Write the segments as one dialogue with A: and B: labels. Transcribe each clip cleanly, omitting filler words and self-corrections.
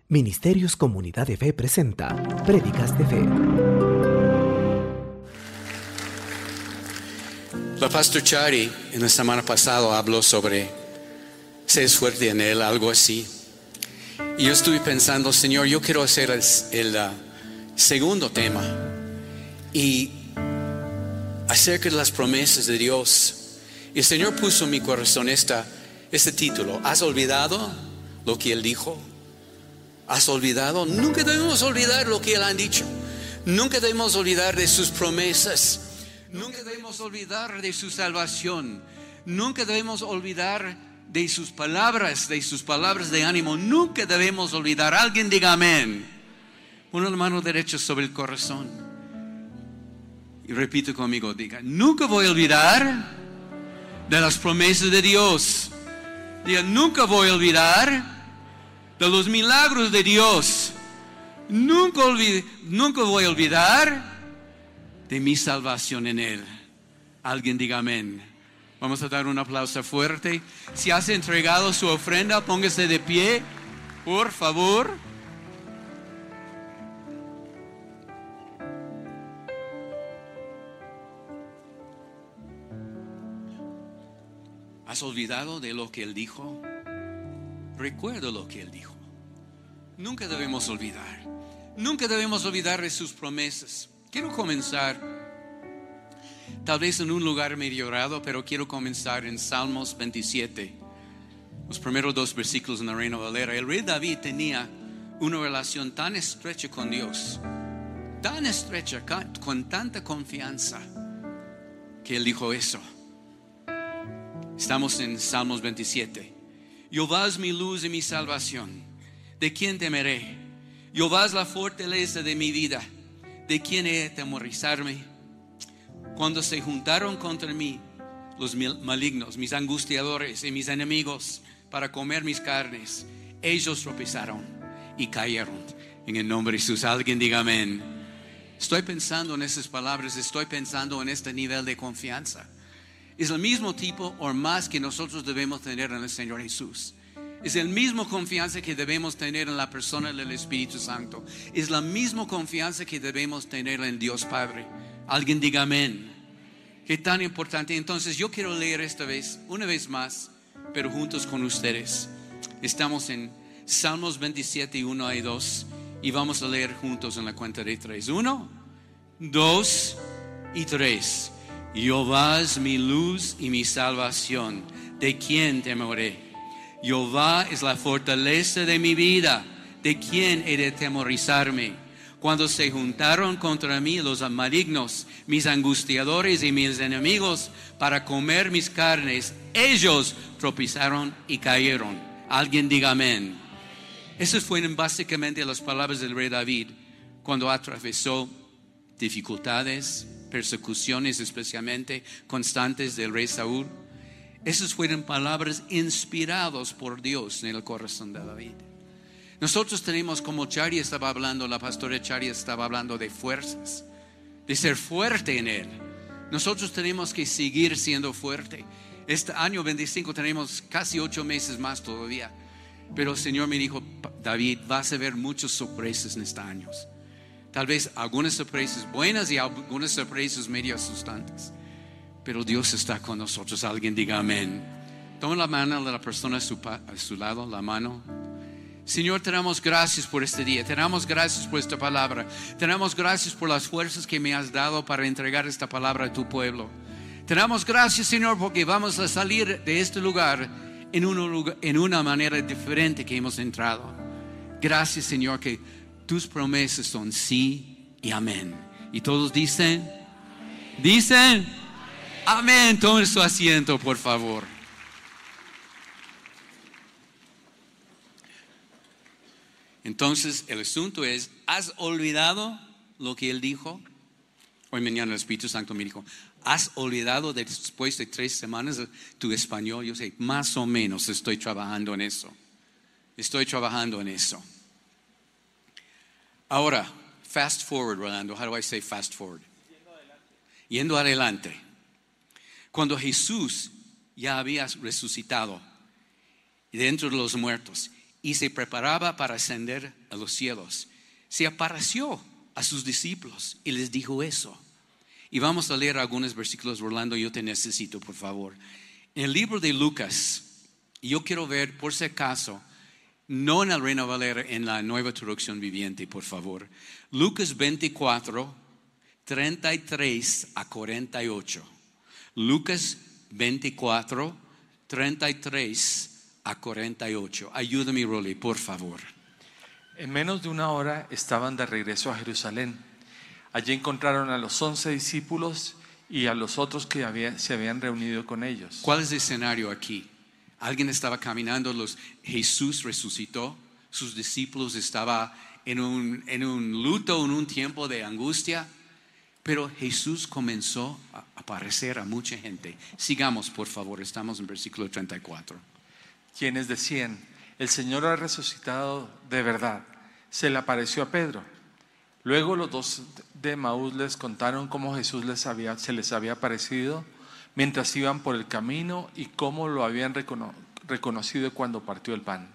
A: Ministerios Comunidad de Fe presenta Prédicas de Fe.
B: La pastor Chari en la semana pasada habló sobre ser fuerte en él, algo así. Y yo estuve pensando, Señor, yo quiero hacer el segundo tema y acerca de las promesas de Dios. Y el Señor puso en mi corazón este título: ¿has olvidado lo que Él dijo? ¿Has olvidado? Nunca debemos olvidar lo que Él ha dicho. Nunca debemos olvidar de sus promesas. Nunca debemos olvidar de su salvación. Nunca debemos olvidar de sus palabras de ánimo. Nunca debemos olvidar. Alguien diga amén. Pon la mano derecha sobre el corazón y repite conmigo, diga: nunca voy a olvidar de las promesas de Dios. Diga: nunca voy a olvidar de los milagros de Dios. Nunca voy a olvidar de mi salvación en Él. Alguien diga amén. Vamos a dar un aplauso fuerte. Si has entregado su ofrenda, póngase de pie, por favor. ¿Has olvidado de lo que Él dijo? Recuerda lo que Él dijo. Nunca debemos olvidar. Nunca debemos olvidar de sus promesas. Quiero comenzar, tal vez en un lugar medio raro, pero quiero comenzar en Salmos 27. Los primeros 2 versículos en la Reina Valera. El rey David tenía una relación tan estrecha con Dios, tan estrecha, con tanta confianza, que él dijo eso. Estamos en Salmos 27. Jehová es mi luz y mi salvación. ¿De quién temeré? Jehová es la fortaleza de mi vida. ¿De quién he de atemorizarme? Cuando se juntaron contra mí los malignos, mis angustiadores y mis enemigos, para comer mis carnes, ellos tropezaron y cayeron. En el nombre de Jesús, alguien diga amén. Estoy pensando en esas palabras, estoy pensando en este nivel de confianza. Es el mismo tipo o más que nosotros debemos tener en el Señor Jesús. Es el mismo confianza que debemos tener en la persona del Espíritu Santo. Es la misma confianza que debemos tener en Dios Padre. Alguien diga amén. Qué tan importante. Entonces yo quiero leer esta vez, una vez más, pero juntos con ustedes. Estamos en Salmos 27, 1 y 2. Y vamos a leer juntos en la cuenta de 3. 1, 2 y 3. Jehová es mi luz y mi salvación. ¿De quién temeré? Jehová es la fortaleza de mi vida. ¿De quién he de atemorizarme? Cuando se juntaron contra mí los malignos, mis angustiadores y mis enemigos, para comer mis carnes, ellos tropezaron y cayeron. Alguien diga amén. Esas fueron básicamente las palabras del rey David cuando atravesó dificultades, persecuciones especialmente constantes del rey Saúl. Esas fueron palabras inspiradas por Dios en el corazón de David. Nosotros tenemos, como Chari estaba hablando, la pastora Chari estaba hablando de fuerzas, de ser fuerte en Él. Nosotros tenemos que seguir siendo fuerte. Este año 25 tenemos casi 8 meses más todavía. Pero el Señor me dijo: David, vas a ver muchas sorpresas en estos años. Tal vez algunas sorpresas buenas y algunas sorpresas medio asustantes. Pero Dios está con nosotros. Alguien diga amén. Toma la mano de la persona a su lado, la mano. Señor, te damos gracias por este día. Te damos gracias por esta palabra. Te damos gracias por las fuerzas que me has dado para entregar esta palabra a tu pueblo. Te damos gracias, Señor, porque vamos a salir de este lugar en una manera diferente que hemos entrado. Gracias, Señor, que tus promesas son sí y amén. Y todos dicen, amén. Tomen su asiento, por favor. Entonces, el asunto es: ¿has olvidado lo que Él dijo? Hoy mañana el Espíritu Santo me dijo: ¿has olvidado después de 3 semanas tu español? Yo sé, más o menos estoy trabajando en eso. Ahora, fast forward, Rolando. How do I say fast forward? Yendo adelante. Cuando Jesús ya había resucitado de entre los muertos y se preparaba para ascender a los cielos. Se apareció a sus discípulos y les dijo eso. Y vamos a leer algunos versículos. Rolando, yo te necesito, por favor. En el libro de Lucas, yo quiero ver, por si acaso, no en el Reina Valera, en la Nueva Traducción Viviente, por favor. Lucas 24, 33 a 48. Lucas 24, 33 a 48. Ayúdame, Rolly, por favor.
C: En menos de una hora estaban de regreso a Jerusalén. Allí encontraron a los 11 discípulos y a los otros que se habían reunido con ellos.
B: ¿Cuál es el escenario aquí? Alguien estaba caminando, Jesús resucitó, sus discípulos estaban en un luto, en un tiempo de angustia, pero Jesús comenzó a aparecer a mucha gente. Sigamos, por favor, estamos en versículo 34.
C: Quienes decían: el Señor ha resucitado de verdad. Se le apareció a Pedro. Luego los dos de Emaús les contaron cómo Jesús se les había aparecido mientras iban por el camino y cómo lo habían reconocido cuando partió el pan.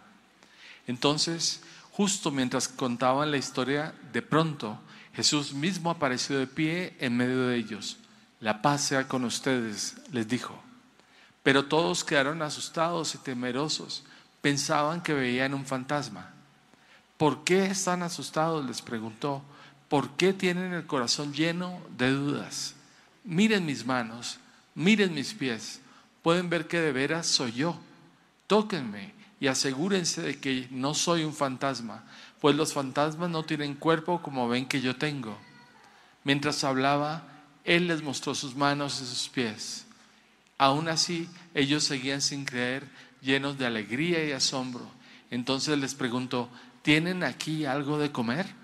C: Entonces, justo mientras contaban la historia, de pronto Jesús mismo apareció de pie en medio de ellos. La paz sea con ustedes, les dijo. Pero todos quedaron asustados y temerosos. Pensaban que veían un fantasma. ¿Por qué están asustados?, les preguntó. ¿Por qué tienen el corazón lleno de dudas? Miren mis manos, miren mis pies. Pueden ver que de veras soy yo. Tóquenme y asegúrense de que no soy un fantasma, pues los fantasmas no tienen cuerpo como ven que yo tengo. Mientras hablaba, Él les mostró sus manos y sus pies. Aún así, ellos seguían sin creer, llenos de alegría y asombro. Entonces les preguntó: ¿tienen aquí algo de comer?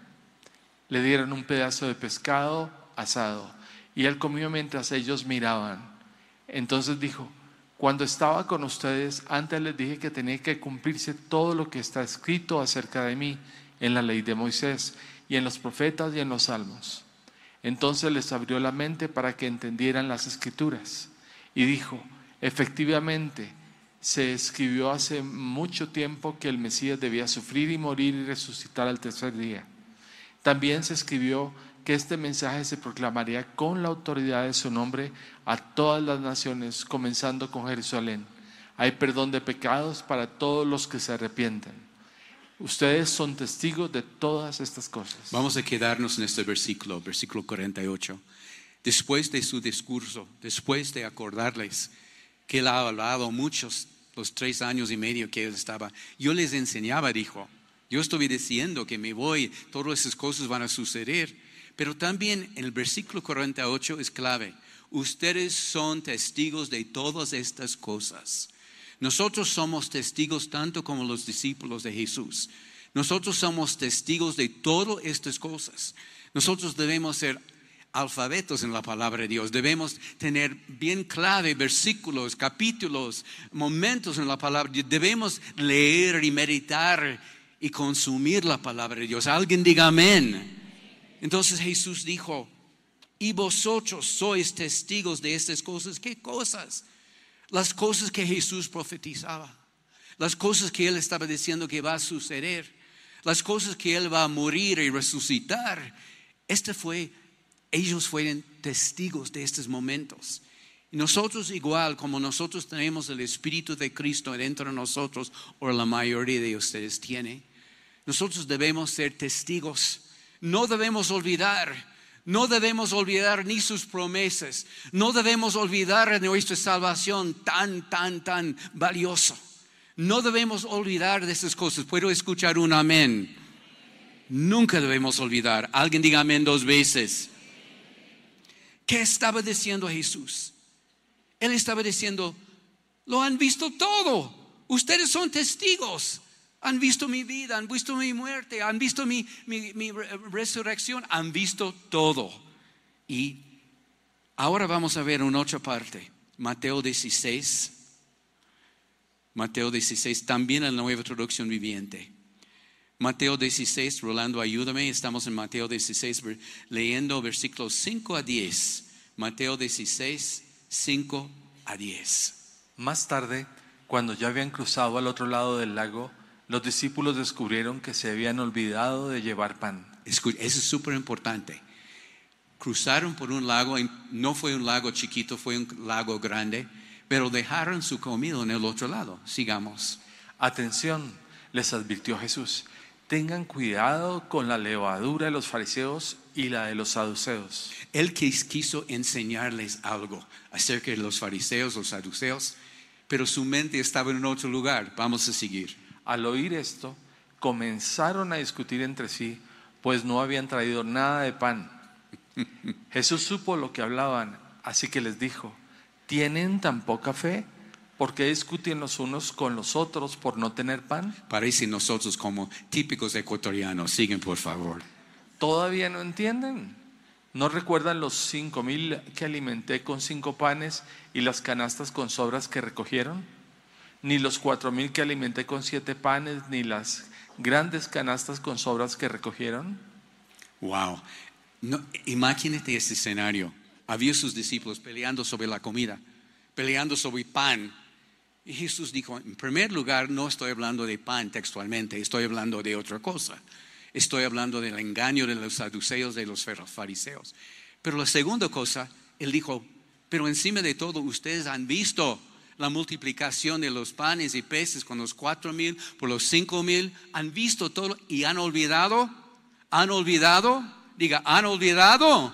C: Le dieron un pedazo de pescado asado y Él comió mientras ellos miraban. Entonces dijo: cuando estaba con ustedes, antes les dije que tenía que cumplirse todo lo que está escrito acerca de mí en la ley de Moisés y en los profetas y en los salmos. Entonces les abrió la mente para que entendieran las escrituras y dijo: efectivamente, se escribió hace mucho tiempo que el Mesías debía sufrir y morir y resucitar al tercer día. También se escribió que este mensaje se proclamaría con la autoridad de su nombre a todas las naciones, comenzando con Jerusalén. Hay perdón de pecados para todos los que se arrepienten. Ustedes son testigos de todas estas cosas.
B: Vamos a quedarnos en este versículo 48. Después de su discurso, después de acordarles que Él ha hablado muchos, los 3 años y medio que Él estaba, yo les enseñaba, dijo. Yo estoy diciendo que me voy, todas esas cosas van a suceder. Pero también en el versículo 48 es clave. Ustedes son testigos de todas estas cosas. Nosotros somos testigos tanto como los discípulos de Jesús. Nosotros somos testigos de todas estas cosas. Nosotros debemos ser alfabetos en la palabra de Dios. Debemos tener bien clave versículos, capítulos, momentos en la palabra. Debemos leer y meditar y consumir la palabra de Dios. Alguien diga amén. Entonces Jesús dijo: y vosotros sois testigos de estas cosas. ¿Qué cosas? Las cosas que Jesús profetizaba, las cosas que Él estaba diciendo que va a suceder, las cosas que Él va a morir y resucitar. Ellos fueron testigos de estos momentos. Y nosotros, igual como nosotros tenemos el Espíritu de Cristo dentro de nosotros, o la mayoría de ustedes tiene, nosotros debemos ser testigos. No debemos olvidar ni sus promesas. No debemos olvidar nuestra salvación tan valiosa. No debemos olvidar de esas cosas. ¿Puedo escuchar un amén? Nunca debemos olvidar. Alguien diga amén 2 veces. ¿Qué estaba diciendo Jesús? Él estaba diciendo: lo han visto todo. Ustedes son testigos. Han visto mi vida, han visto mi muerte, han visto mi resurrección, han visto todo. Y ahora vamos a ver una otra parte. Mateo 16, también en la Nueva Traducción Viviente. Mateo 16, Rolando, ayúdame. Estamos en Mateo 16, leyendo versículos 5 a 10. Mateo 16, 5 a 10.
C: Más tarde, cuando ya habían cruzado al otro lado del lago, Los discípulos descubrieron que se habían olvidado de llevar pan.
B: Eso es súper importante. Cruzaron por un lago, no fue un lago chiquito, fue un lago grande, pero dejaron su comida en el otro lado. Sigamos.
C: Atención, les advirtió Jesús. Tengan cuidado con la levadura de los fariseos y la de los saduceos.
B: Él quiso enseñarles algo acerca de los fariseos, los saduceos, pero su mente estaba en otro lugar. Vamos a seguir.
C: Al oír esto, comenzaron a discutir entre sí, pues no habían traído nada de pan. Jesús supo lo que hablaban, así que les dijo: ¿tienen tan poca fe? ¿Por qué discuten los unos con los otros por no tener pan?
B: Parecen nosotros como típicos ecuatorianos. Siguen, por favor.
C: ¿Todavía no entienden? ¿No recuerdan los 5,000 que alimenté con 5 panes y las canastas con sobras que recogieron? Ni los 4,000 que alimenté con 7 panes, ni las grandes canastas con sobras que recogieron.
B: Wow. No, imagínate este escenario. Había sus discípulos peleando sobre la comida, peleando sobre pan. Y Jesús dijo: en primer lugar, no estoy hablando de pan textualmente, estoy hablando de otra cosa. Estoy hablando del engaño de los saduceos, de los fariseos. Pero la segunda cosa, Él dijo: pero encima de todo, ustedes han visto la multiplicación de los panes y peces con los 4,000 por los 5,000. Han visto todo y han olvidado. ¿Han olvidado? Diga, ¿han olvidado?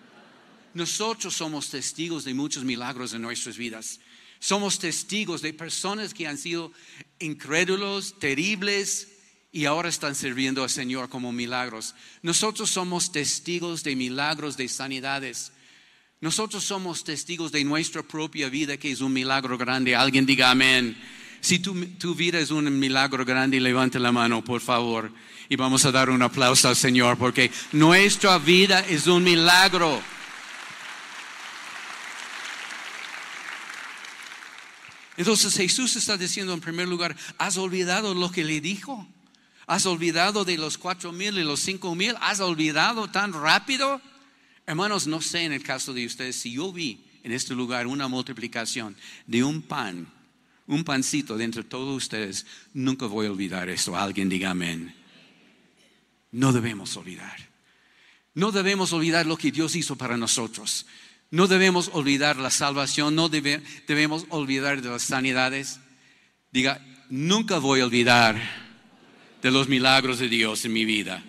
B: Nosotros somos testigos de muchos milagros en nuestras vidas. Somos testigos de personas que han sido incrédulos, terribles, y ahora están sirviendo al Señor como milagros. Nosotros somos testigos de milagros, de sanidades. Nosotros somos testigos de nuestra propia vida, que es un milagro grande. Alguien diga amén. Si tu vida es un milagro grande, levante la mano, por favor. Y vamos a dar un aplauso al Señor, porque nuestra vida es un milagro. Entonces Jesús está diciendo en primer lugar: ¿has olvidado lo que le dijo? ¿Has olvidado de los 4,000 y los 5,000? ¿Has olvidado tan rápido? Hermanos, no sé en el caso de ustedes, si yo vi en este lugar una multiplicación de un pan, un pancito de entre todos ustedes, nunca voy a olvidar esto. Alguien diga amén. No debemos olvidar. No debemos olvidar lo que Dios hizo para nosotros. No debemos olvidar la salvación. No debemos olvidar de las sanidades. Diga, nunca voy a olvidar de los milagros de Dios en mi vida.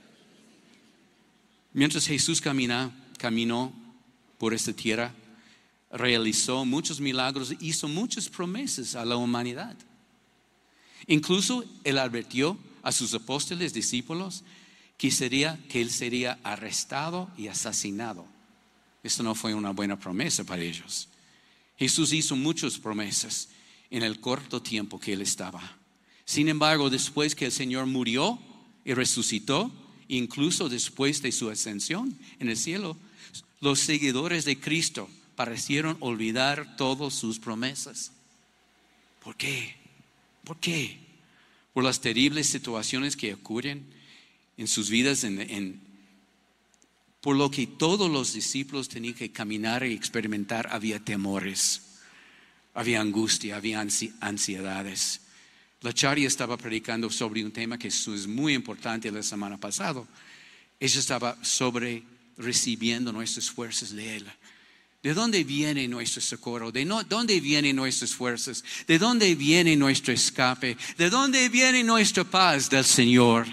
B: Mientras Jesús caminó por esta tierra, realizó muchos milagros, hizo muchas promesas a la humanidad. Incluso Él advirtió a sus apóstoles, discípulos, que Él sería arrestado y asesinado. Esto no fue una buena promesa para ellos. Jesús hizo muchas promesas en el corto tiempo que Él estaba. Sin embargo, después que el Señor murió y resucitó, incluso después de su ascensión en el cielo, los seguidores de Cristo parecieron olvidar todas sus promesas. ¿Por qué? ¿Por qué? Por las terribles situaciones que ocurren en sus vidas, por lo que todos los discípulos tenían que caminar y experimentar. Había temores, había angustia, había ansiedades. La Chari estaba predicando sobre un tema que es muy importante la semana pasada. Ella estaba sobre recibiendo nuestras fuerzas de Él. ¿De dónde viene nuestro socorro? ¿De dónde vienen nuestras fuerzas? ¿De dónde viene nuestro escape? ¿De dónde viene nuestra paz? Del Señor.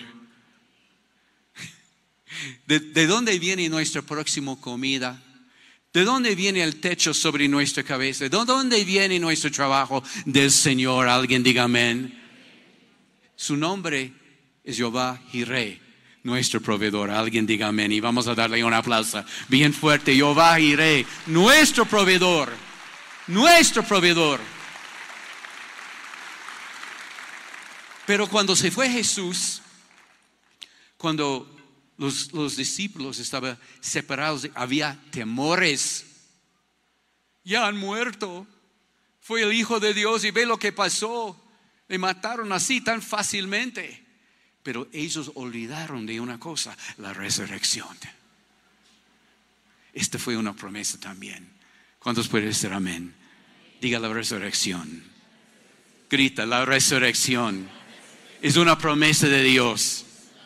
B: ¿De dónde viene nuestra próxima comida? ¿De dónde viene el techo sobre nuestra cabeza? ¿De dónde viene nuestro trabajo? Del Señor. Alguien diga amén. Su nombre es Jehová Jireh, nuestro proveedor. Alguien diga amén. Y vamos a darle un aplauso bien fuerte. Jehová Jireh, nuestro proveedor. Nuestro proveedor. Pero cuando se fue Jesús, cuando los discípulos estaban separados, había temores. Ya han muerto. Fue el Hijo de Dios y ve lo que pasó. Le mataron así tan fácilmente. Pero ellos olvidaron de una cosa: la resurrección. Esta fue una promesa también. ¿Cuántos pueden decir amén? Diga la resurrección. Grita, la resurrección. Es una promesa de Dios.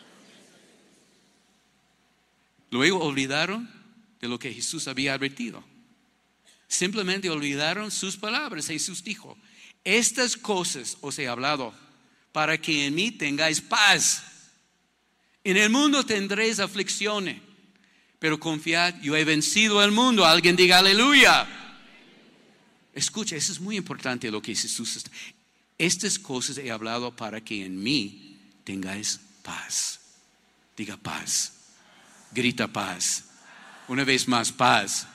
B: Luego olvidaron de lo que Jesús había advertido. Simplemente olvidaron sus palabras. Jesús dijo: estas cosas os he hablado para que en mí tengáis paz. En el mundo tendréis aflicciones, pero confiad, yo he vencido al mundo. Alguien diga aleluya. Escucha, eso es muy importante lo que Jesús está. Estas cosas he hablado para que en mí tengáis paz. Diga paz. Grita paz. Una vez más, paz.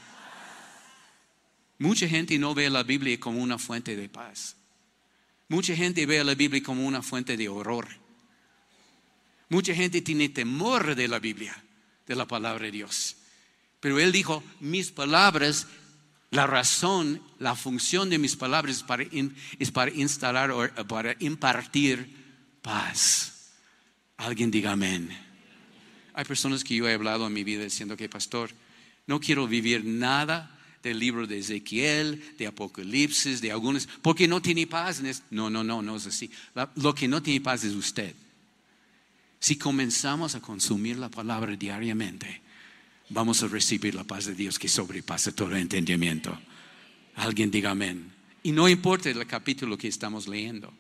B: Mucha gente no ve la Biblia como una fuente de paz. Mucha gente ve a la Biblia como una fuente de horror. Mucha gente tiene temor de la Biblia, de la palabra de Dios. Pero Él dijo: mis palabras, la razón, la función de mis palabras es para instalar o para impartir paz. Alguien diga amén. Hay personas que yo he hablado en mi vida diciendo que, pastor, no quiero vivir nada del libro de Ezequiel, de Apocalipsis, de algunos, porque no tiene paz. No es así. Lo que no tiene paz es usted. Si comenzamos a consumir la palabra diariamente, vamos a recibir la paz de Dios que sobrepasa todo entendimiento. Alguien diga amén. Y no importa el capítulo que estamos leyendo.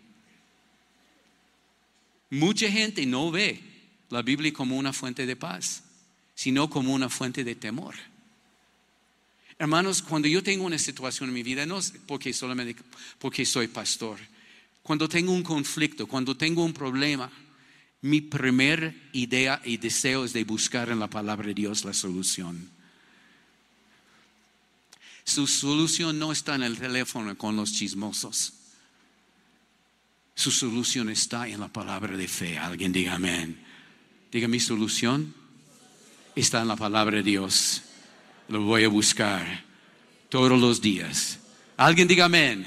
B: Mucha gente no ve la Biblia como una fuente de paz, sino como una fuente de temor. Hermanos, cuando yo tengo una situación en mi vida, no es solamente porque soy pastor. Cuando tengo un conflicto, cuando tengo un problema, mi primera idea y deseo es de buscar en la palabra de Dios la solución. Su solución no está en el teléfono con los chismosos. Su solución está en la palabra de fe. Alguien diga amén. Diga: mi solución está en la palabra de Dios. Lo voy a buscar todos los días. Alguien diga amén.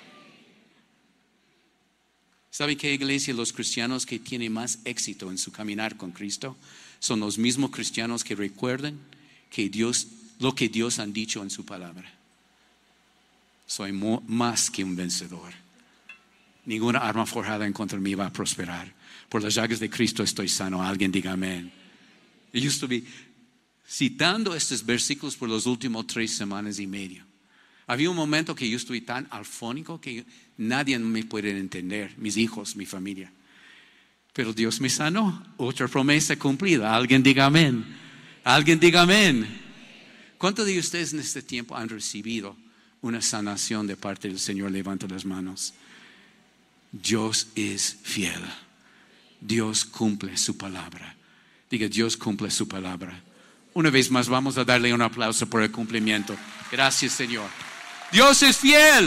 B: ¿Sabe qué, iglesia? Los cristianos que tienen más éxito en su caminar con Cristo son los mismos cristianos que recuerdan que lo que Dios han dicho en su palabra. Soy más que un vencedor. Ninguna arma forjada en contra de mí va a prosperar. Por las llagas de Cristo estoy sano. Alguien diga amén. Y yo estuve citando estos versículos por los últimos 3 semanas y media. Había un momento que yo estuve tan afónico que nadie me puede entender, mis hijos, mi familia. Pero Dios me sanó. Otra promesa cumplida. Alguien diga amén. Alguien diga amén. ¿Cuántos de ustedes en este tiempo han recibido una sanación de parte del Señor? Levanta las manos. Dios es fiel. Dios cumple su palabra. Diga: Dios cumple su palabra. Una vez más, vamos a darle un aplauso por el cumplimiento. Gracias, Señor. Dios es fiel.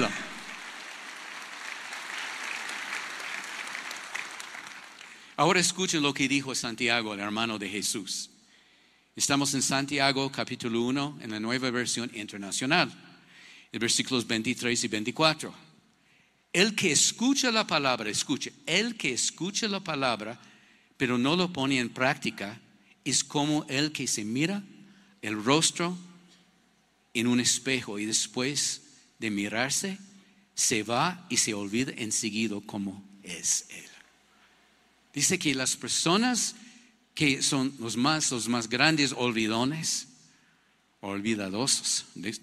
B: Ahora escuchen lo que dijo Santiago, el hermano de Jesús. Estamos en Santiago capítulo 1, en la Nueva Versión Internacional, en versículos 23 y 24. El que escucha la palabra, escuche, el que escucha la palabra, pero no lo pone en práctica, es como el que se mira el rostro en un espejo y después de mirarse, se va y se olvida enseguida cómo es él. Dice que las personas que son los más grandes olvidones, olvidadosos,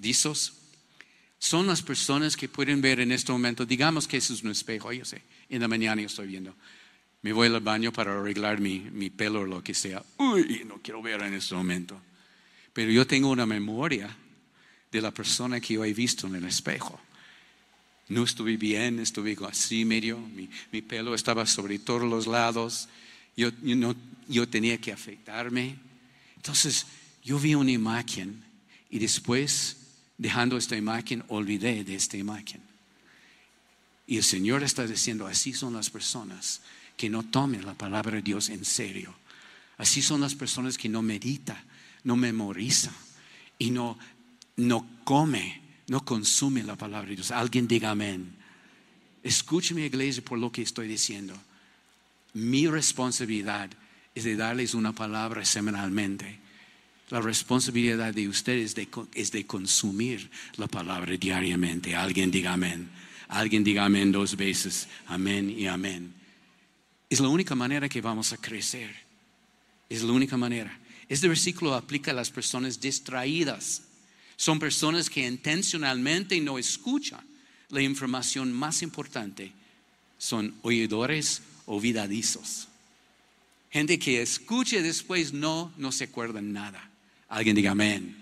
B: son las personas que pueden ver en este momento. Digamos que eso es un espejo. Yo sé, en la mañana yo estoy viendo. Me voy al baño para arreglar mi pelo o lo que sea. Uy, no quiero ver en este momento. Pero yo tengo una memoria de la persona que yo he visto en el espejo. No estuve bien, estuve así medio. Mi pelo estaba sobre todos los lados. Yo tenía que afeitarme. Entonces yo vi una imagen y después, dejando esta imagen, olvidé de esta imagen. Y el Señor está diciendo: así son las personas que no tomen la palabra de Dios en serio. Así son las personas que no meditan, no memorizan y no come, no consume la palabra de Dios. Alguien diga amén. Escúcheme, iglesia, por lo que estoy diciendo. Mi responsabilidad es de darles una palabra semanalmente. La responsabilidad de ustedes es de consumir la palabra diariamente. Alguien diga amén. Alguien diga amén 2 veces. Amén y amén. Es la única manera que vamos a crecer. Es la única manera. Este versículo aplica a las personas distraídas. Son personas que intencionalmente no escuchan la información más importante. Son oidores olvidadizos. Gente que escucha y después no se acuerdan nada. Alguien diga amén.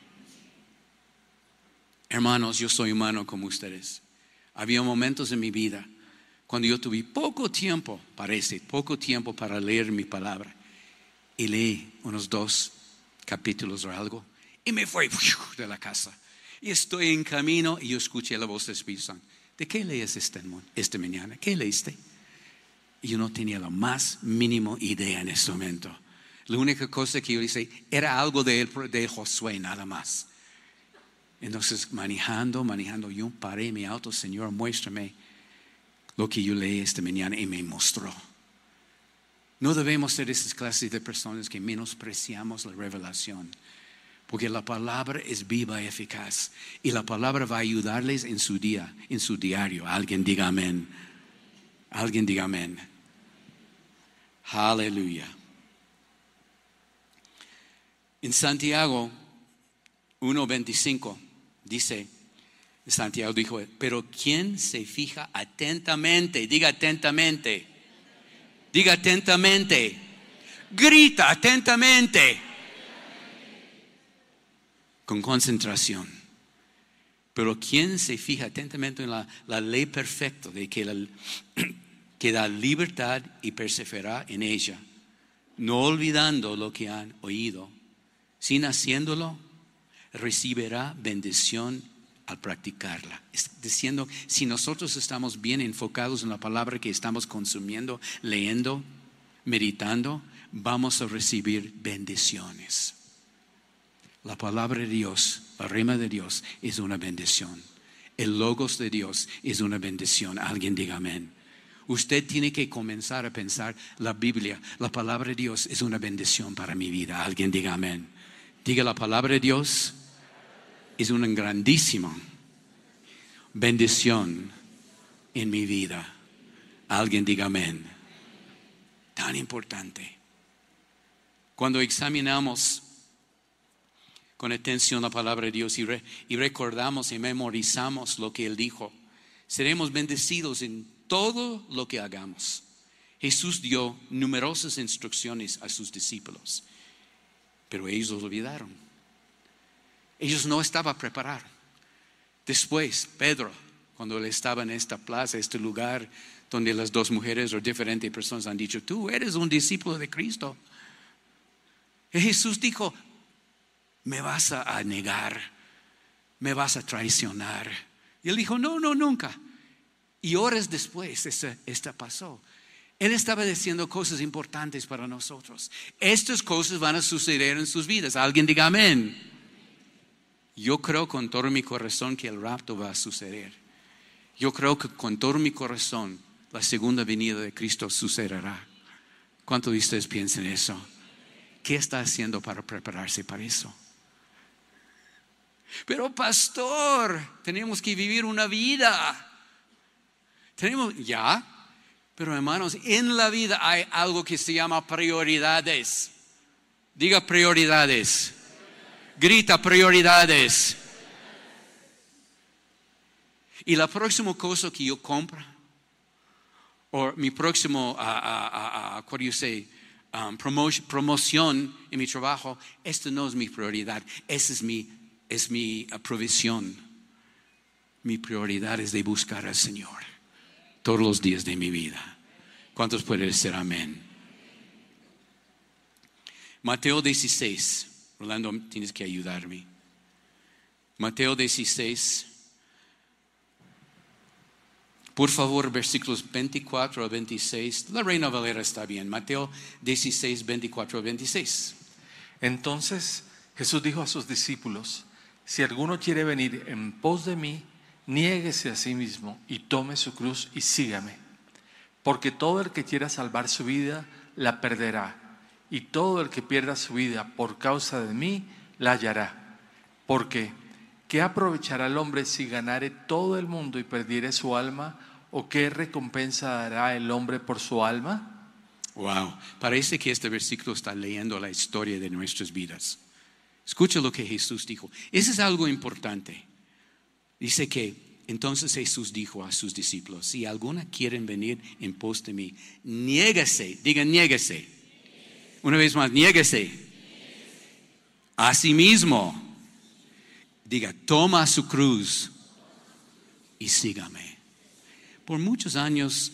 B: Hermanos, yo soy humano como ustedes. Había momentos en mi vida cuando yo tuve poco tiempo para leer mi palabra. Y leí unos 2 capítulos o algo. Y me fui de la casa. Y estoy en camino y yo escuché la voz del Espíritu Santo. ¿De qué lees esta mañana? ¿Qué leíste? Y yo no tenía la más mínima idea en ese momento. La única cosa que yo hice era algo de Josué, nada más. Entonces manejando, yo paré mi auto. Señor, muéstrame lo que yo leí esta mañana, y me mostró. No debemos ser esas clases de personas que menospreciamos la revelación, porque la palabra es viva y eficaz, y la palabra va a ayudarles en su día, en su diario. Alguien diga amén. Alguien diga amén. Aleluya. En Santiago 1:25 dice, Santiago dijo, pero ¿quién se fija atentamente? Diga atentamente. Diga atentamente. Grita atentamente. Con concentración. Pero ¿quién se fija atentamente en la ley perfecta de que da libertad y persevera en ella, no olvidando lo que han oído, sin haciéndolo, recibirá bendición al practicarla? Diciendo, si nosotros estamos bien enfocados en la palabra que estamos consumiendo, leyendo, meditando, vamos a recibir bendiciones. La palabra de Dios, la rema de Dios es una bendición. El logos de Dios es una bendición. Alguien diga amén. Usted tiene que comenzar a pensar, la Biblia, la palabra de Dios es una bendición para mi vida. Alguien diga amén. Diga, la palabra de Dios es una grandísima bendición en mi vida. Alguien diga amén. Tan importante. Cuando examinamos con atención la palabra de Dios y recordamos y memorizamos lo que Él dijo, seremos bendecidos en todo lo que hagamos. Jesús dio numerosas instrucciones a sus discípulos, pero ellos lo olvidaron. Ellos no estaban preparados. Después, Pedro, cuando él estaba en esta plaza, este lugar donde las 2 mujeres o diferentes personas han dicho, tú eres un discípulo de Cristo. Y Jesús dijo, me vas a negar, me vas a traicionar. Y él dijo, no, nunca. Y horas después, esta pasó. Él estaba diciendo cosas importantes para nosotros. Estas cosas van a suceder en sus vidas. Alguien diga amén. Yo creo con todo mi corazón que el rapto va a suceder. Yo creo que con todo mi corazón la segunda venida de Cristo sucederá. ¿Cuántos de ustedes piensan eso? ¿Qué está haciendo para prepararse para eso? Pero pastor, tenemos que vivir una vida. Pero hermanos, en la vida hay algo que se llama prioridades. Diga prioridades. Grita prioridades. Y la próxima cosa que yo compro, o mi próximo, promoción en mi trabajo, esto no es mi prioridad. Esa es mi provisión. Mi prioridad es de buscar al Señor todos los días de mi vida. ¿Cuántos pueden decir amén? Mateo 16. Rolando, tienes que ayudarme. Mateo 16. Por favor, versículos 24 a 26. La Reina Valera está bien. Mateo 16, 24 a 26.
C: Entonces Jesús dijo a sus discípulos, si alguno quiere venir en pos de mí, niéguese a sí mismo y tome su cruz y sígame. Porque todo el que quiera salvar su vida, la perderá. Y todo el que pierda su vida por causa de mí, la hallará. Porque, ¿qué aprovechará el hombre si ganare todo el mundo y perdiere su alma? ¿O qué recompensa dará el hombre por su alma?
B: Wow, parece que este versículo está leyendo la historia de nuestras vidas. Escucha lo que Jesús dijo. Eso es algo importante. Dice que entonces Jesús dijo a sus discípulos: si alguna quieren venir en pos de mí, niéguese, digan niéguese. Una vez más, niéguese. A sí mismo. Diga, toma su cruz y sígame. Por muchos años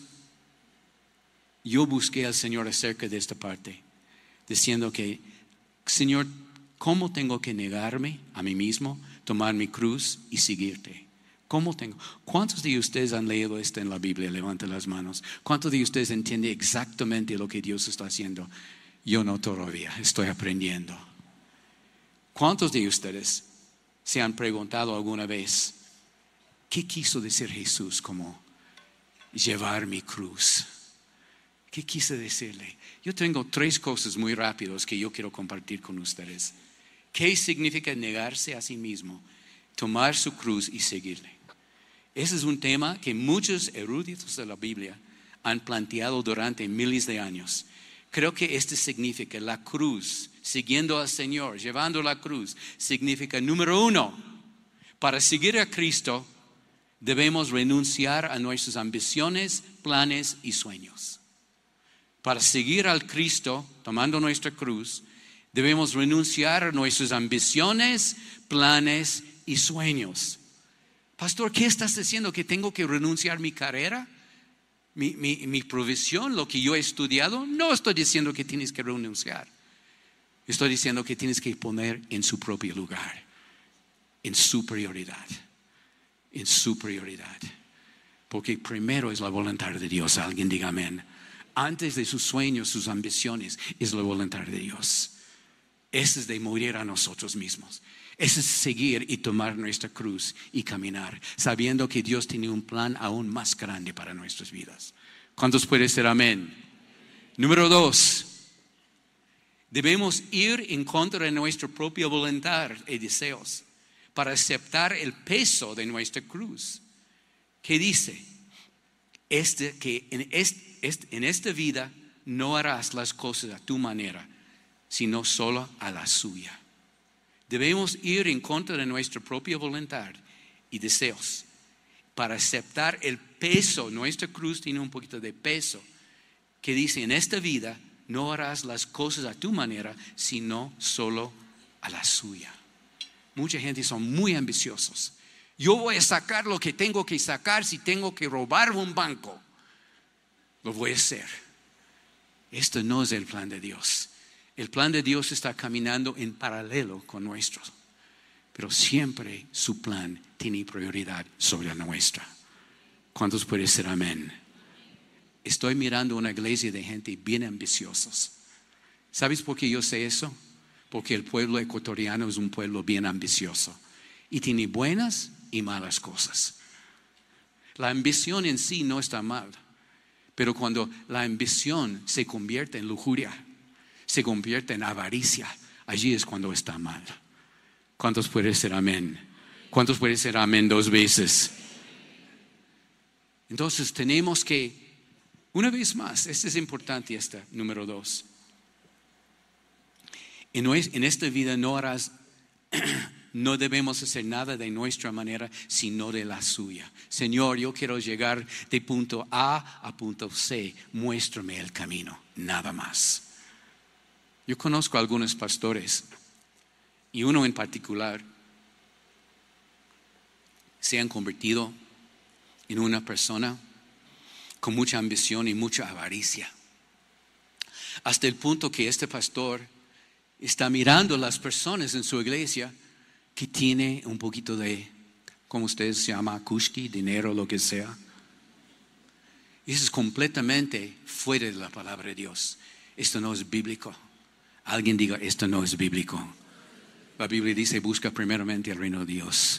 B: yo busqué al Señor acerca de esta parte, diciendo que, Señor, ¿cómo tengo que negarme a mí mismo, tomar mi cruz y seguirte? ¿Cómo tengo? ¿Cuántos de ustedes han leído esto en la Biblia? Levanten las manos. ¿Cuántos de ustedes entienden exactamente lo que Dios está haciendo? Yo no todavía, estoy aprendiendo. ¿Cuántos de ustedes se han preguntado alguna vez qué quiso decir Jesús como llevar mi cruz? ¿Qué quise decirle? Yo tengo 3 cosas muy rápidas que yo quiero compartir con ustedes. ¿Qué significa negarse a sí mismo? Tomar su cruz y seguirle. Ese es un tema que muchos eruditos de la Biblia han planteado durante miles de años. Creo que este significa la cruz, siguiendo al Señor, llevando la cruz, significa, número 1, para seguir a Cristo debemos renunciar a nuestras ambiciones, planes y sueños. Para seguir al Cristo, tomando nuestra cruz, debemos renunciar a nuestras ambiciones, planes y sueños. Pastor, ¿qué estás diciendo? ¿Que tengo que renunciar a mi carrera? ¿Mi provisión? ¿Lo que yo he estudiado? No estoy diciendo que tienes que renunciar. Estoy diciendo que tienes que poner en su propio lugar, en su prioridad. En su prioridad. Porque primero es la voluntad de Dios. Alguien diga amén. Antes de sus sueños, sus ambiciones, es la voluntad de Dios. Ese es de morir a nosotros mismos. Ese es seguir y tomar nuestra cruz y caminar, sabiendo que Dios tiene un plan aún más grande para nuestras vidas. ¿Cuántos pueden decir amén? Número 2. Debemos ir en contra de nuestra propia voluntad y deseos para aceptar el peso de nuestra cruz. ¿Qué dice? Que en esta vida no harás las cosas a tu manera, sino solo a la suya. Debemos ir en contra de nuestra propia voluntad y deseos para aceptar el peso. Nuestra cruz tiene un poquito de peso, que dice, en esta vida no harás las cosas a tu manera, sino solo a la suya. Mucha gente son muy ambiciosos. Yo voy a sacar lo que tengo que sacar. Si tengo que robar un banco, lo voy a hacer. Esto no es el plan de Dios. El plan de Dios está caminando en paralelo con nuestro, pero siempre su plan tiene prioridad sobre la nuestra. ¿Cuántos pueden decir amén? Estoy mirando una iglesia de gente bien ambiciosos. ¿Sabes por qué yo sé eso? Porque el pueblo ecuatoriano es un pueblo bien ambicioso y tiene buenas y malas cosas. La ambición en sí no está mal, pero cuando la ambición se convierte en lujuria, se convierte en avaricia, allí es cuando está mal. ¿Cuántos pueden decir amén? ¿Cuántos pueden decir amén 2 veces? Entonces tenemos que, una vez más, este es importante, número 2. En esta vida no debemos hacer nada de nuestra manera, sino de la suya. Señor, yo quiero llegar de punto A a punto C. Muéstrame el camino, nada más. Yo conozco a algunos pastores, y uno en particular se han convertido en una persona con mucha ambición y mucha avaricia. Hasta el punto que este pastor está mirando a las personas en su iglesia que tiene un poquito de, como ustedes se llama, kushki, dinero, lo que sea. Eso es completamente fuera de la palabra de Dios. Esto no es bíblico. Alguien diga, esto no es bíblico. La Biblia dice, busca primeramente el reino de Dios.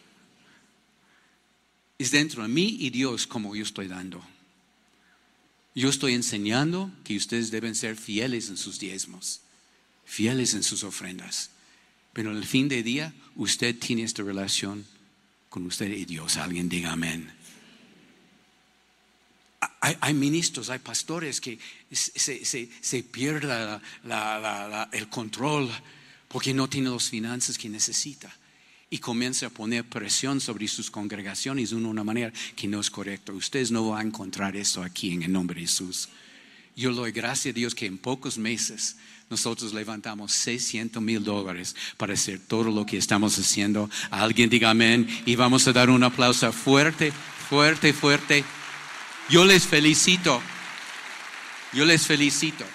B: Es dentro de mí y Dios como yo estoy dando. Yo estoy enseñando que ustedes deben ser fieles en sus diezmos, fieles en sus ofrendas. Pero al fin del día, usted tiene esta relación con usted y Dios. Alguien diga amén. Hay ministros, hay pastores que se pierda el control porque no tiene las finanzas que necesita. Y comienza a poner presión sobre sus congregaciones de una manera que no es correcta. Ustedes no van a encontrar eso aquí en el nombre de Jesús. Yo le doy gracias a Dios que en pocos meses nosotros levantamos $600,000 para hacer todo lo que estamos haciendo. Alguien diga amén. Y vamos a dar un aplauso fuerte, fuerte, fuerte. Yo les felicito. Yo les felicito.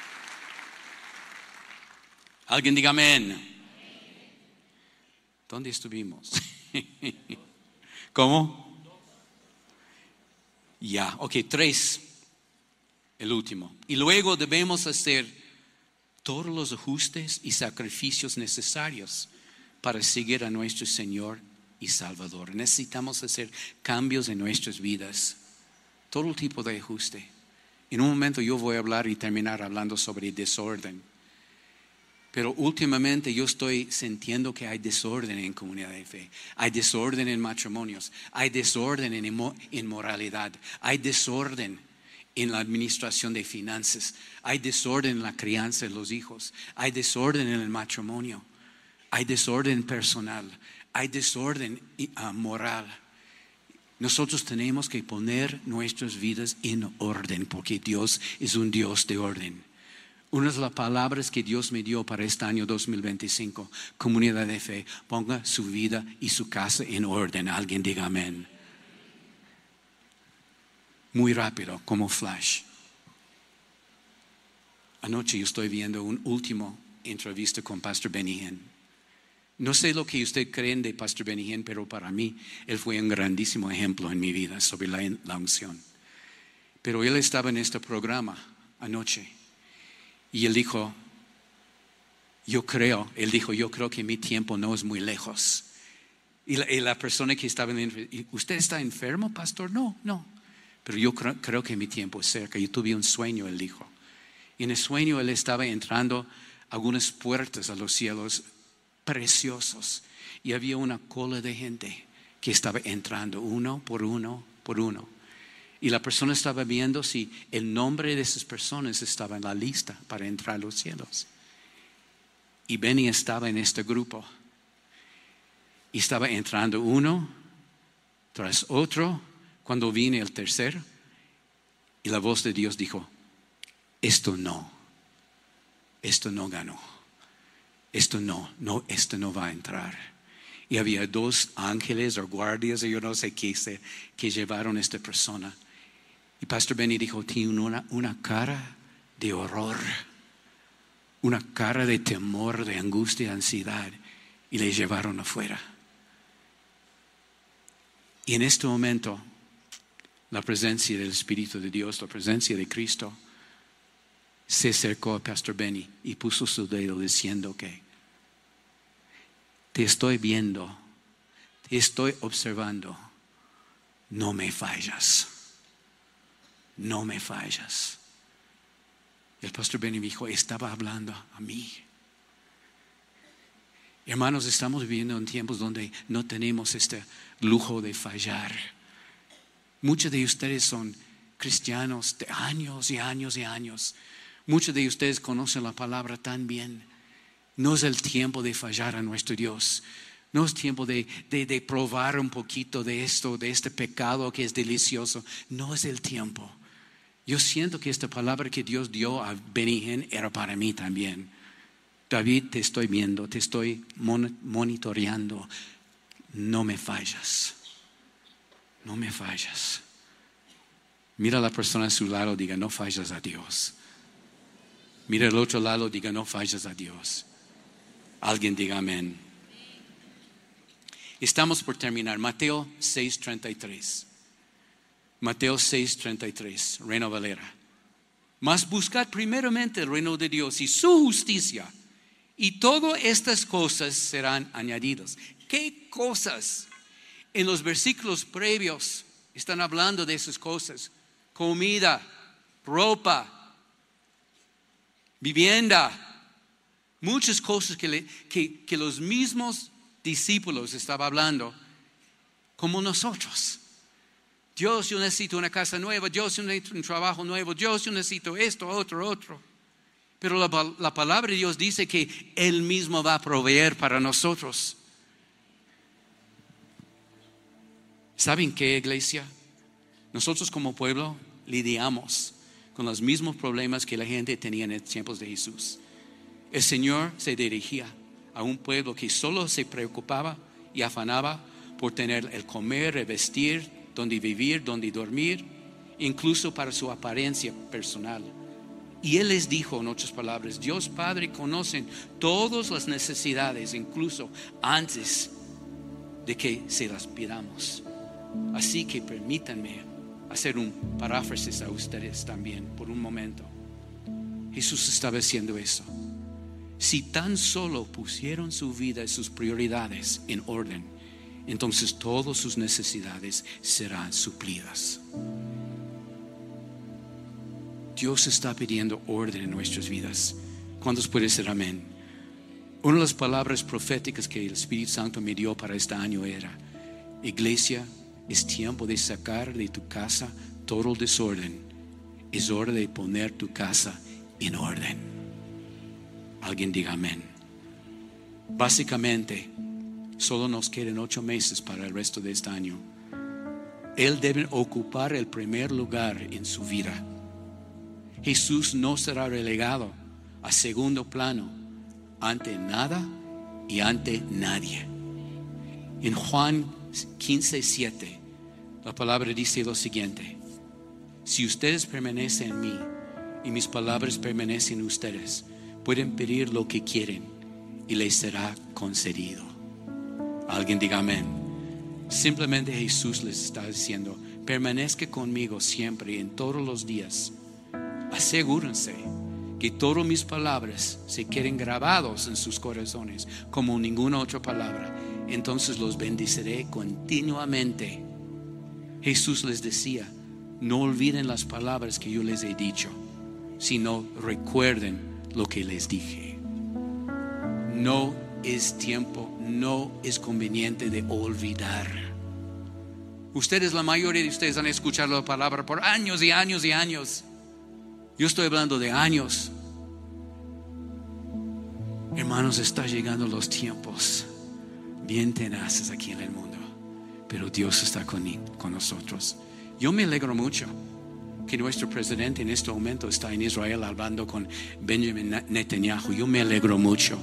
B: Alguien diga amén. ¿Dónde estuvimos? ¿Cómo? Ya, ok, 3. El último. Y luego debemos hacer todos los ajustes y sacrificios necesarios para seguir a nuestro Señor y Salvador. Necesitamos hacer cambios en nuestras vidas. Todo tipo de ajuste. En un momento yo voy a hablar y terminar hablando sobre desorden. Pero últimamente yo estoy sintiendo que hay desorden en comunidad de fe. Hay desorden en matrimonios. Hay desorden en inmoralidad. Hay desorden en la administración de finanzas. Hay desorden en la crianza de los hijos. Hay desorden en el matrimonio. Hay desorden personal. Hay desorden moral. Nosotros tenemos que poner nuestras vidas en orden porque Dios es un Dios de orden. Una de las palabras que Dios me dio para este año 2025, comunidad de fe, ponga su vida y su casa en orden. Alguien diga amén. Muy rápido, como flash. Anoche yo estoy viendo una última entrevista con Pastor Benny Hinn. No sé lo que usted creen de Pastor Benny Hinn, pero para mí él fue un grandísimo ejemplo en mi vida sobre la unción. Pero él estaba en este programa anoche y él dijo, yo creo que mi tiempo no es muy lejos. Y la persona que estaba en la entrevista, ¿usted está enfermo, pastor? No. Pero yo creo que mi tiempo es cerca. Yo tuve un sueño, él dijo. Y en el sueño él estaba entrando a algunas puertas a los cielos preciosos. Y había una cola de gente que estaba entrando uno por uno. Y la persona estaba viendo si el nombre de esas personas estaba en la lista para entrar a los cielos. Y Benny estaba en este grupo. Y estaba entrando uno tras otro. Cuando vine el tercero, y la voz de Dios dijo, esto no ganó. Esto no va a entrar. Y había 2 ángeles o guardias, o yo no sé qué, que llevaron a esta persona. Y Pastor Benny dijo, tiene una cara de horror, una cara de temor, de angustia, de ansiedad. Y le llevaron afuera. Y en este momento, la presencia del Espíritu de Dios, la presencia de Cristo, se acercó a Pastor Benny y puso su dedo diciendo que te estoy viendo, te estoy observando, no me fallas. No me fallas. Y el Pastor Benny me dijo, estaba hablando a mí. Hermanos, estamos viviendo en tiempos donde no tenemos este lujo de fallar. Muchos de ustedes son cristianos de años y años y años. Muchos de ustedes conocen la palabra tan bien. No es el tiempo de fallar a nuestro Dios. No es tiempo de probar un poquito de esto, de este pecado que es delicioso. No es el tiempo. Yo siento que esta palabra que Dios dio a Benny Hinn era para mí también. David, te estoy viendo, te estoy monitoreando. No me fallas. No me fallas. Mira a la persona a su lado, diga, no fallas a Dios. Mira al otro lado, diga, no fallas a Dios. Alguien diga amén. Estamos por terminar. Mateo 6:33. Mateo 6:33, Reina Valera. Mas buscad primeramente el reino de Dios y su justicia, y todas estas cosas serán añadidas. ¿Qué cosas? En los versículos previos están hablando de esas cosas. Comida, ropa, vivienda, muchas cosas que los mismos discípulos estaban hablando como nosotros. Dios, yo necesito una casa nueva. Dios, yo necesito un trabajo nuevo. Dios, yo necesito esto, otro. Pero la palabra de Dios dice que Él mismo va a proveer para nosotros. ¿Saben qué, iglesia? Nosotros como pueblo lidiamos con los mismos problemas que la gente tenía en los tiempos de Jesús. El Señor se dirigía a un pueblo que solo se preocupaba y afanaba por tener el comer, el vestir, donde vivir, donde dormir, incluso para su apariencia personal. Y Él les dijo, en otras palabras, Dios Padre conoce todas las necesidades, incluso antes de que se las pidamos. Así que permítanme hacer un paráfrasis a ustedes también por un momento. Jesús estaba haciendo eso. Si tan solo pusieron su vida y sus prioridades en orden, entonces todas sus necesidades serán suplidas. Dios está pidiendo orden en nuestras vidas. ¿Cuántos pueden decir amén? Una de las palabras proféticas que el Espíritu Santo me dio para este año era: iglesia, es tiempo de sacar de tu casa todo el desorden. Es hora de poner tu casa en orden. Alguien diga amén. Básicamente, solo nos quedan 8 meses para el resto de este año. Él debe ocupar el primer lugar en su vida. Jesús no será relegado a segundo plano ante nada y ante nadie. En Juan 15:7, la palabra dice lo siguiente: si ustedes permanecen en mí y mis palabras permanecen en ustedes, pueden pedir lo que quieren y les será concedido. Alguien diga amén. Simplemente Jesús les está diciendo: permanezca conmigo siempre, en todos los días. Asegúrense que todas mis palabras se queden grabados en sus corazones como ninguna otra palabra. Entonces los bendeciré continuamente. Jesús les decía: no olviden las palabras que yo les he dicho, sino recuerden lo que les dije. No es tiempo, no es conveniente de olvidar. Ustedes, la mayoría de ustedes han escuchado la palabra por años y años y años. Yo estoy hablando de años. Hermanos, está llegando los tiempos bien tenaces aquí en el mundo, pero Dios está con nosotros. Yo me alegro mucho que nuestro presidente en este momento está en Israel hablando con Benjamin Netanyahu. Yo me alegro mucho.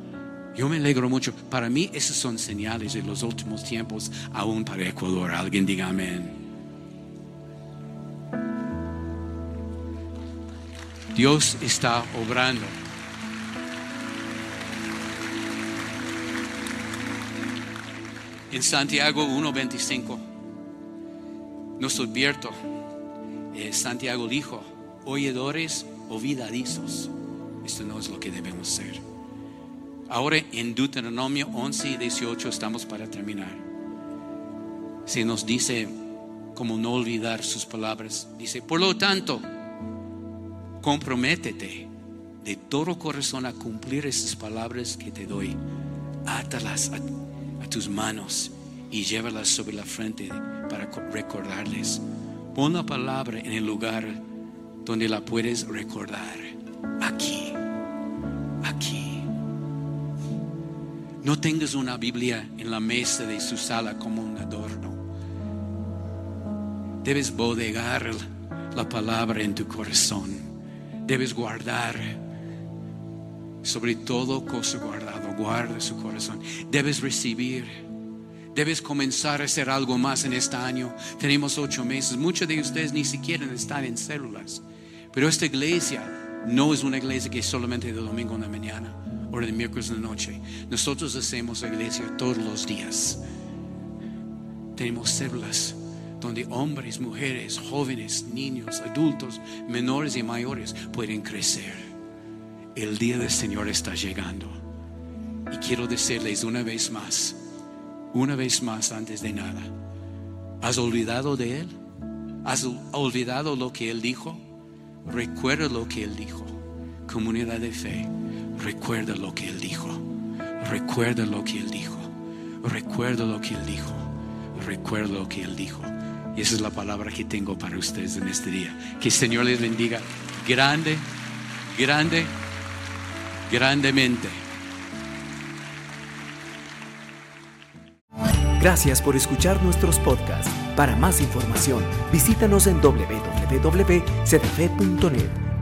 B: Para mí esas son señales de los últimos tiempos, aún para Ecuador. Alguien diga amén. Dios está obrando. En Santiago 1:25 nos advierto. Santiago dijo: oidores olvidadizos. Esto no es lo que debemos ser. Ahora en Deuteronomio 11:18 estamos para terminar. Se nos dice cómo no olvidar sus palabras. Dice: por lo tanto, comprométete de todo corazón a cumplir esas palabras que te doy. Átalas a tus manos y llévalas sobre la frente para recordarles. Pon la palabra en el lugar donde la puedes recordar. Aquí. No tengas una Biblia en la mesa de su sala como un adorno. Debes bodegar la palabra en tu corazón. Debes guardar, sobre todo cosa guardado, guarda su corazón. Debes recibir. Debes comenzar a hacer algo más en este año. Tenemos 8 meses. Muchos de ustedes ni siquiera están en células. Pero esta iglesia no es una iglesia que es solamente de domingo en la mañana o de miércoles en la noche. Nosotros hacemos la iglesia todos los días. Tenemos células donde hombres, mujeres, jóvenes, niños, adultos, menores y mayores pueden crecer. El día del Señor está llegando. Y quiero decirles una vez más antes de nada: ¿has olvidado de Él? ¿Has olvidado lo que Él dijo? Recuerda lo que Él dijo. Comunidad de fe, recuerda lo que Él dijo. Recuerda lo que Él dijo. Recuerda lo que Él dijo. Recuerda lo que Él dijo. Y esa es la palabra que tengo para ustedes en este día. Que el Señor les bendiga grande, grande, grandemente.
A: Gracias por escuchar nuestros podcasts. Para más información, visítanos en www.cdf.net.